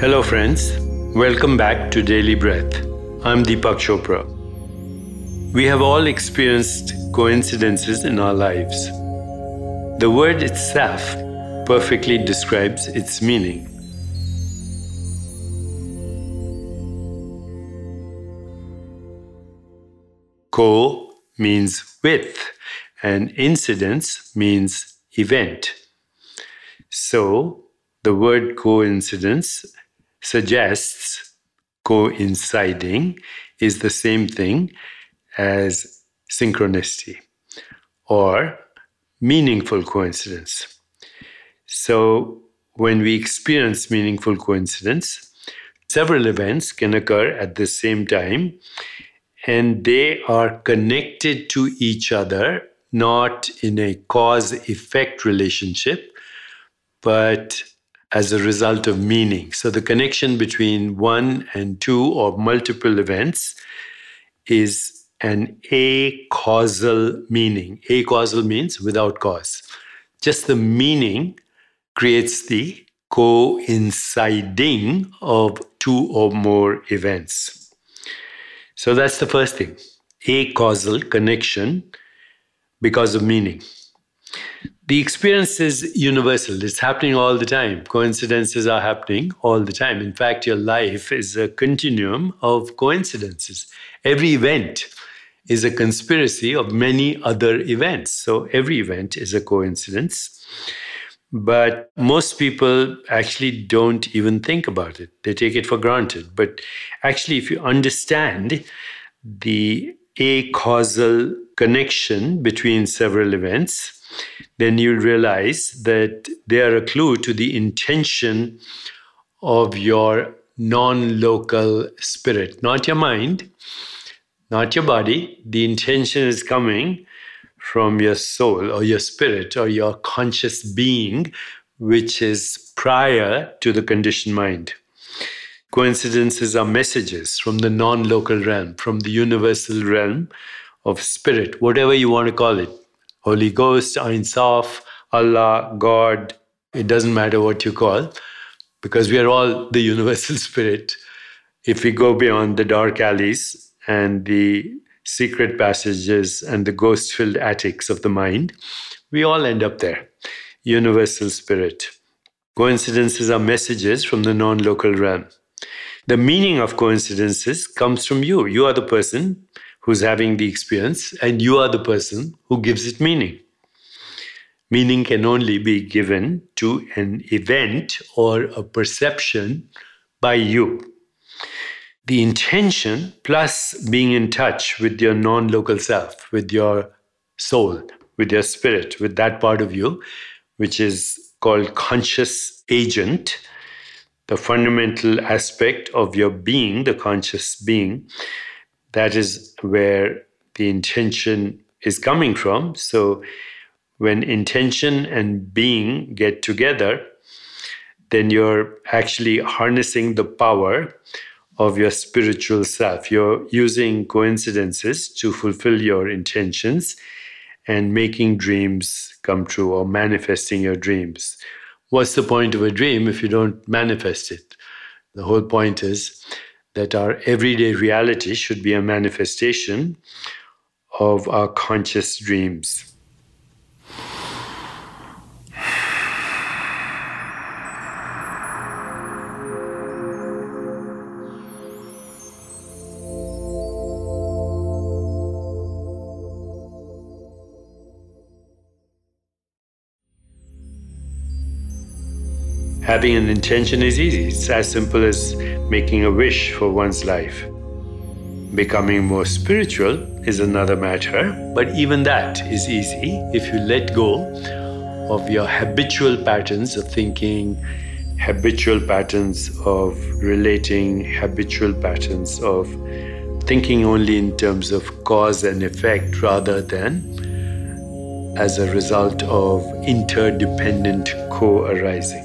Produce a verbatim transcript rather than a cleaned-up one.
Hello friends, welcome back to Daily Breath. I'm Deepak Chopra. We have all experienced coincidences in our lives. The word itself perfectly describes its meaning. Co means with, and incidence means event. So, the word coincidence suggests coinciding is the same thing as synchronicity or meaningful coincidence. So, when we experience meaningful coincidence, several events can occur at the same time, and they are connected to each other, not in a cause-effect relationship, but as a result of meaning. So the connection between one and two or multiple events is an acausal meaning. Acausal means without cause. Just the meaning creates the coinciding of two or more events. So that's the first thing. Acausal connection because of meaning. The experience is universal. It's happening all the time. Coincidences are happening all the time. In fact, your life is a continuum of coincidences. Every event is a conspiracy of many other events. So every event is a coincidence. But most people actually don't even think about it. They take it for granted. But actually, if you understand the acausal connection between several events, then you'll realize that they are a clue to the intention of your non-local spirit, not your mind, not your body. The intention is coming from your soul or your spirit or your conscious being, which is prior to the conditioned mind. Coincidences are messages from the non-local realm, from the universal realm of spirit, whatever you want to call it. Holy Ghost, Ein Sof, Allah, God, it doesn't matter what you call, because we are all the universal spirit. If we go beyond the dark alleys and the secret passages and the ghost-filled attics of the mind, we all end up there. Universal spirit. Coincidences are messages from the non-local realm. The meaning of coincidences comes from you. You are the person who's having the experience, and you are the person who gives it meaning. Meaning can only be given to an event or a perception by you. The intention plus being in touch with your non-local self, with your soul, with your spirit, with that part of you, which is called conscious agent, the fundamental aspect of your being, the conscious being. That is where the intention is coming from. So when intention and being get together, then you're actually harnessing the power of your spiritual self. You're using coincidences to fulfill your intentions and making dreams come true or manifesting your dreams. What's the point of a dream if you don't manifest it? The whole point is that our everyday reality should be a manifestation of our conscious dreams. Having an intention is easy. It's as simple as making a wish for one's life. Becoming more spiritual is another matter, but even that is easy if you let go of your habitual patterns of thinking, habitual patterns of relating, habitual patterns of thinking only in terms of cause and effect rather than as a result of interdependent co-arising.